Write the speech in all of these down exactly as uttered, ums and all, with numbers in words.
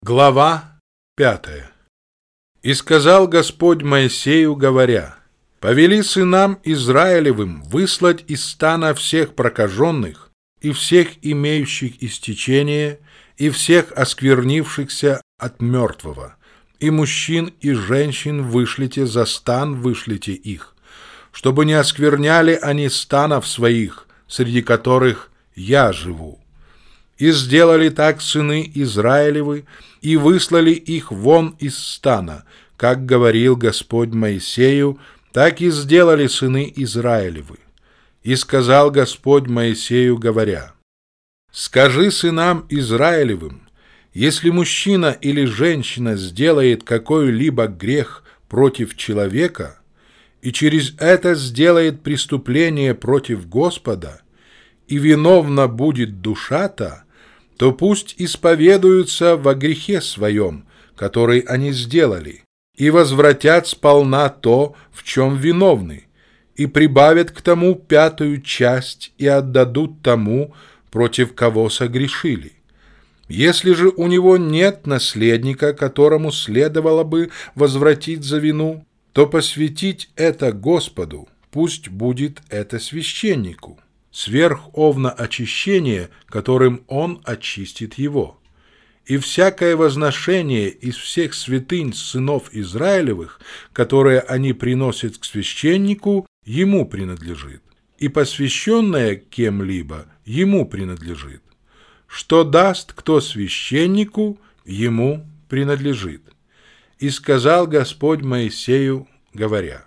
Глава пятая. «И сказал Господь Моисею, говоря: повели сынам Израилевым выслать из стана всех прокаженных и всех имеющих истечение, и всех осквернившихся от мертвого, и мужчин, и женщин вышлите за стан, вышлите их, чтобы не оскверняли они станов своих, среди которых я живу. И сделали так сыны Израилевы, и выслали их вон из стана, как говорил Господь Моисею, так и сделали сыны Израилевы. И сказал Господь Моисею, говоря: скажи сынам Израилевым: если мужчина или женщина сделает какой-либо грех против человека, и через это сделает преступление против Господа, и виновна будет душа-то, то пусть исповедуются во грехе своем, который они сделали, и возвратят сполна то, в чем виновны, и прибавят к тому пятую часть и отдадут тому, против кого согрешили. Если же у него нет наследника, которому следовало бы возвратить за вину, то посвятить это Господу, пусть будет это священнику, сверх овна очищения, которым он очистит его. И всякое возношение из всех святынь сынов Израилевых, которые они приносят к священнику, ему принадлежит, и посвященное кем-либо ему принадлежит. Что даст кто священнику, ему принадлежит. И сказал Господь Моисею, говоря: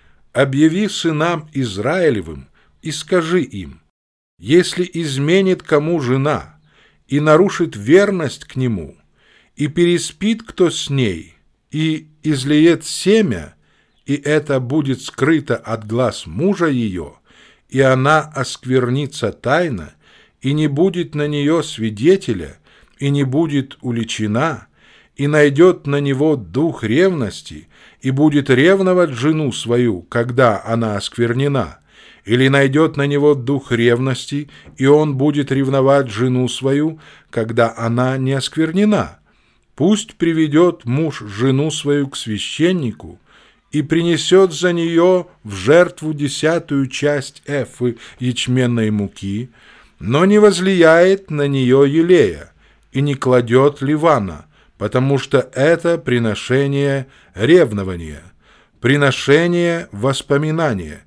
объяви сынам Израилевым и скажи им: если изменит кому жена и нарушит верность к нему, и переспит кто с ней, и излиет семя, и это будет скрыто от глаз мужа ее, и она осквернится тайно, и не будет на нее свидетеля, и не будет уличена, и найдет на него дух ревности, и будет ревновать жену свою, когда она осквернена, или найдет на него дух ревности, и он будет ревновать жену свою, когда она не осквернена, пусть приведет муж жену свою к священнику и принесет за нее в жертву десятую часть эфы ячменной муки, но не возлияет на нее елея и не кладет ливана, потому что это приношение ревнования, приношение воспоминания,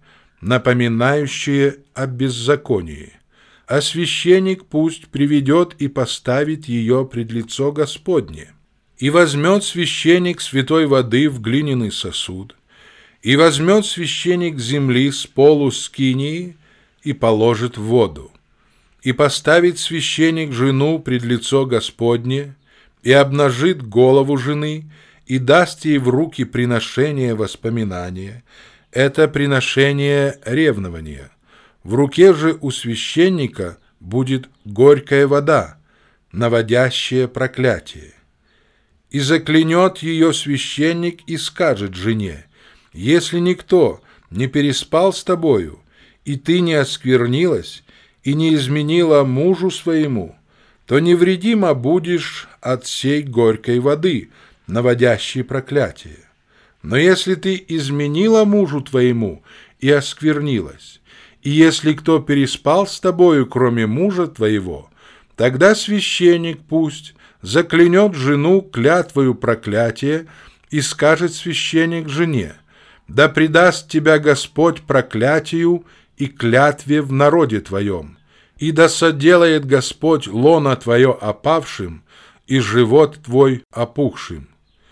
напоминающее о беззаконии. А священник пусть приведет и поставит ее пред лицо Господне. И возьмет священник святой воды в глиняный сосуд, и возьмет священник земли с полу скинии и положит в воду. И поставит священник жену пред лицо Господне, и обнажит голову жены, и даст ей в руки приношение воспоминания. Это приношение ревнования. В руке же у священника будет горькая вода, наводящая проклятие. И заклянет ее священник и скажет жене: если никто не переспал с тобою, и ты не осквернилась, и не изменила мужу своему, то невредима будешь от сей горькой воды, наводящей проклятие. Но если ты изменила мужу твоему и осквернилась, и если кто переспал с тобою, кроме мужа твоего, тогда священник пусть заклянет жену клятвою проклятия, и скажет священник жене: да предаст тебя Господь проклятию и клятве в народе твоем, и да соделает Господь лоно твое опавшим и живот твой опухшим.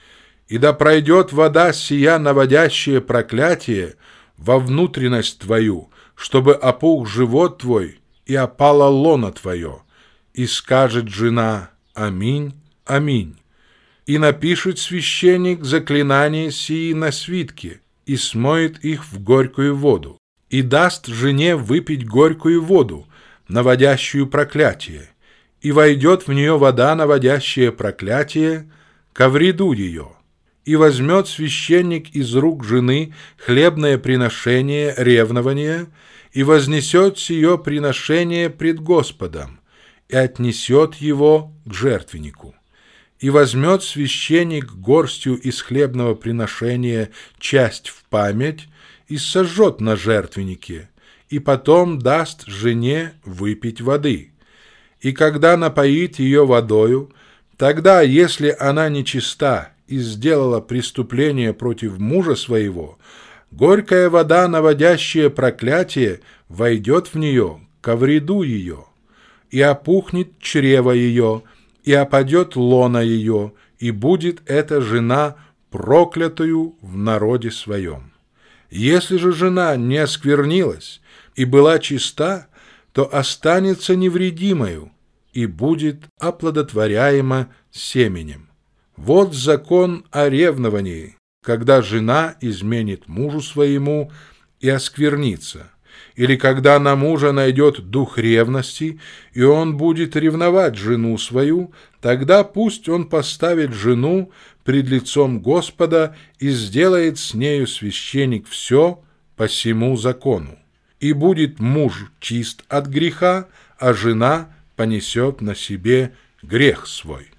И да пройдет вода сия, наводящая проклятие, во внутренность твою, чтобы опух живот твой и опало лоно твое. И скажет жена: аминь, аминь. И напишет священник заклинания сии на свитке, и смоет их в горькую воду, и даст жене выпить горькую воду, наводящую проклятие, и войдет в нее вода, наводящая проклятие, ко вреду ее. И возьмет священник из рук жены хлебное приношение ревнования, и вознесет сие приношение пред Господом, и отнесет его к жертвеннику. И возьмет священник горстью из хлебного приношения часть в память и сожжет на жертвеннике, и потом даст жене выпить воды. И когда напоит ее водою, тогда, если она нечиста и сделала преступление против мужа своего, горькая вода, наводящая проклятие, войдет в нее ко вреду ее, и опухнет чрево ее, и опадет лона ее, и будет эта жена проклятую в народе своем. Если же жена не осквернилась и была чиста, то останется невредимою и будет оплодотворяема семенем. Вот закон о ревновании, когда жена изменит мужу своему и осквернится, или когда на мужа найдет дух ревности, и он будет ревновать жену свою, тогда пусть он поставит жену пред лицом Господа и сделает с нею священник все по сему закону. И будет муж чист от греха, а жена понесет на себе грех свой.